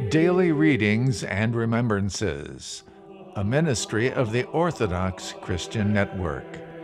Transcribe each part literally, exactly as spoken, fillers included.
Daily Readings and Remembrances, a ministry of the Orthodox Christian Network.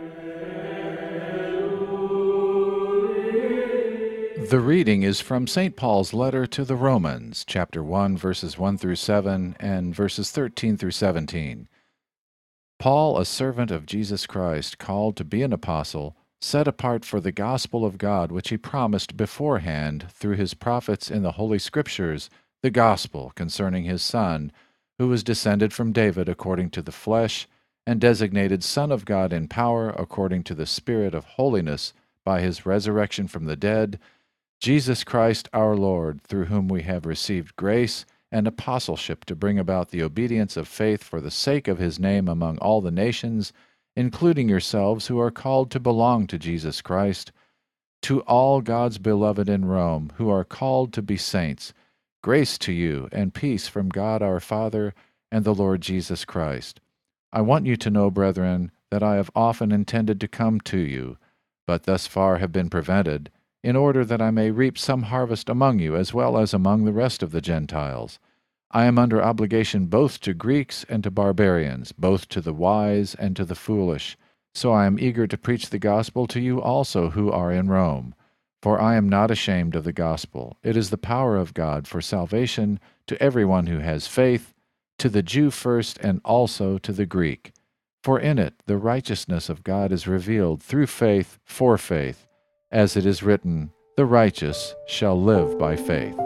The reading is from Saint Paul's letter to the Romans, chapter one, verses one through seven, and verses thirteen through seventeen. Paul, a servant of Jesus Christ, called to be an apostle, set apart for the gospel of God, which he promised beforehand through his prophets in the Holy Scriptures, the gospel concerning his Son, who was descended from David according to the flesh, and designated Son of God in power according to the Spirit of holiness by his resurrection from the dead, Jesus Christ our Lord, through whom we have received grace and apostleship to bring about the obedience of faith for the sake of his name among all the nations, including yourselves who are called to belong to Jesus Christ. To all God's beloved in Rome, who are called to be saints, grace to you and peace from God our Father and the Lord Jesus Christ. I want you to know, brethren, that I have often intended to come to you, but thus far have been prevented, in order that I may reap some harvest among you as well as among the rest of the Gentiles. I am under obligation both to Greeks and to barbarians, both to the wise and to the foolish. So I am eager to preach the gospel to you also who are in Rome. For I am not ashamed of the gospel. It is the power of God for salvation to everyone who has faith, to the Jew first and also to the Greek. For in it the righteousness of God is revealed through faith for faith, as it is written, "The righteous shall live by faith."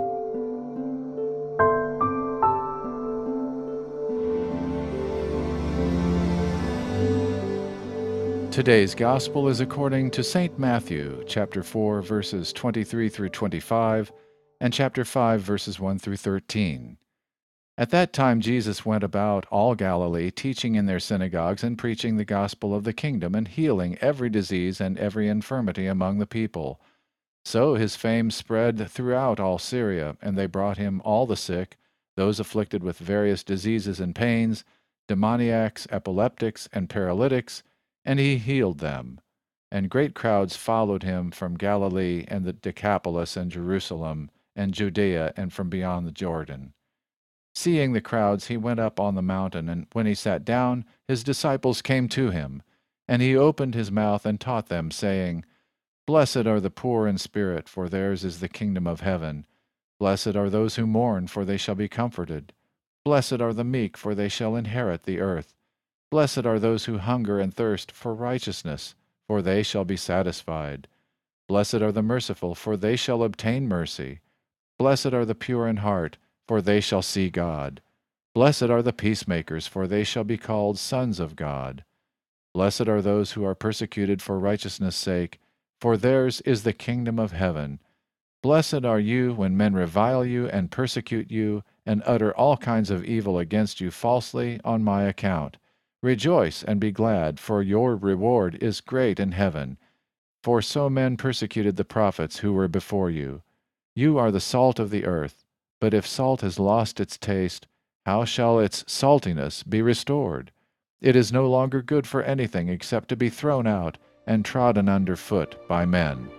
Today's Gospel is according to Saint Matthew, chapter four, verses twenty-three through twenty-five, and chapter five, verses one through thirteen. At that time Jesus went about all Galilee, teaching in their synagogues and preaching the gospel of the kingdom and healing every disease and every infirmity among the people. So his fame spread throughout all Syria, and they brought him all the sick, those afflicted with various diseases and pains, demoniacs, epileptics, and paralytics, and he healed them. And great crowds followed him from Galilee and the Decapolis and Jerusalem and Judea and from beyond the Jordan. Seeing the crowds, he went up on the mountain, and when he sat down, his disciples came to him. And he opened his mouth and taught them, saying, Blessed are the poor in spirit, for theirs is the kingdom of heaven. Blessed are those who mourn, for they shall be comforted. Blessed are the meek, for they shall inherit the earth. Blessed are those who hunger and thirst for righteousness, for they shall be satisfied. Blessed are the merciful, for they shall obtain mercy. Blessed are the pure in heart, for they shall see God. Blessed are the peacemakers, for they shall be called sons of God. Blessed are those who are persecuted for righteousness' sake, for theirs is the kingdom of heaven. Blessed are you when men revile you and persecute you, and utter all kinds of evil against you falsely on my account. Rejoice and be glad, for your reward is great in heaven. For so men persecuted the prophets who were before you. You are the salt of the earth, but if salt has lost its taste, how shall its saltiness be restored? It is no longer good for anything except to be thrown out and trodden under foot by men.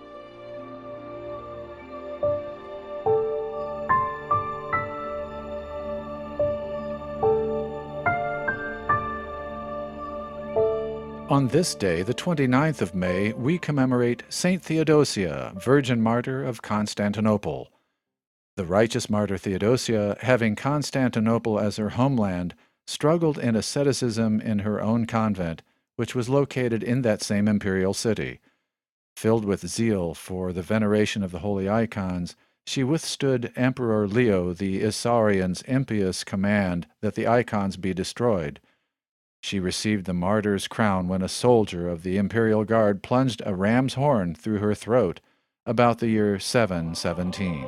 On this day, the twenty-ninth of May, we commemorate Saint Theodosia, Virgin Martyr of Constantinople. The righteous martyr Theodosia, having Constantinople as her homeland, struggled in asceticism in her own convent, which was located in that same imperial city. Filled with zeal for the veneration of the holy icons, she withstood Emperor Leo the Isaurian's impious command that the icons be destroyed. She received the martyr's crown when a soldier of the imperial guard plunged a ram's horn through her throat about the year seven seventeen.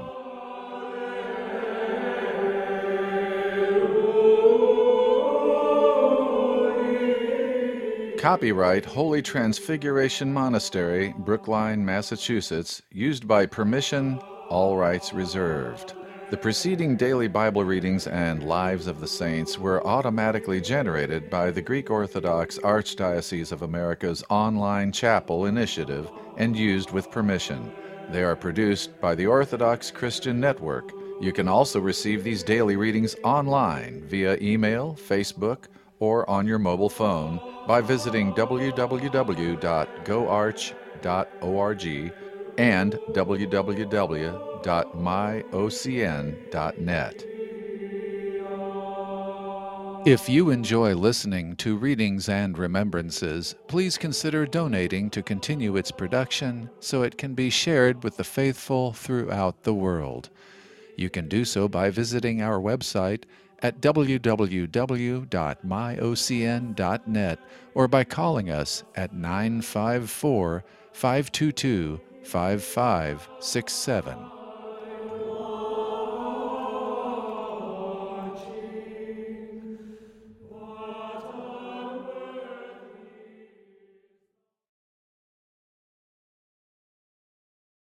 Copyright Holy Transfiguration Monastery, Brookline, Massachusetts, used by permission, all rights reserved. The preceding daily Bible readings and Lives of the Saints were automatically generated by the Greek Orthodox Archdiocese of America's online chapel initiative and used with permission. They are produced by the Orthodox Christian Network You can also receive these daily readings online via email, Facebook, or on your mobile phone by visiting w w w dot go arch dot org and w w w dot my o c n dot net. If you enjoy listening to Readings and Remembrances, please consider donating to continue its production so it can be shared with the faithful throughout the world. You can do so by visiting our website at w w w dot my o c n dot net or by calling us at nine five four, five two two, five five six seven.